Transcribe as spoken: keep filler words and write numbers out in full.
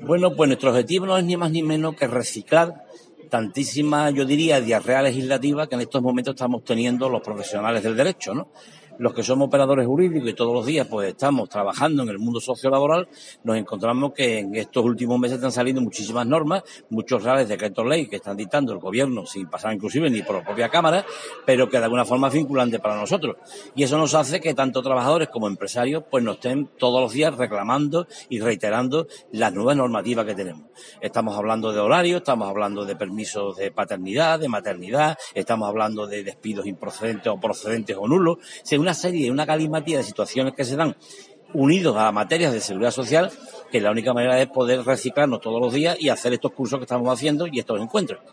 Bueno, pues nuestro objetivo no es ni más ni menos que reciclar tantísima, yo diría, diarrea legislativa que en estos momentos estamos teniendo los profesionales del derecho, ¿no? Los que somos operadores jurídicos y todos los días pues estamos trabajando en el mundo sociolaboral, nos encontramos que en estos últimos meses están saliendo muchísimas normas, muchos reales decretos ley que están dictando el gobierno sin pasar inclusive ni por la propia Cámara, pero que de alguna forma es vinculante para nosotros. Y eso nos hace que tanto trabajadores como empresarios pues nos estén todos los días reclamando y reiterando las nuevas normativas que tenemos. Estamos hablando de horarios, estamos hablando de permisos de paternidad, de maternidad, estamos hablando de despidos improcedentes o procedentes o nulos, una serie, una galimatía de situaciones que se dan unidos a materias de seguridad social, que la única manera es poder reciclarnos todos los días y hacer estos cursos que estamos haciendo y estos encuentros.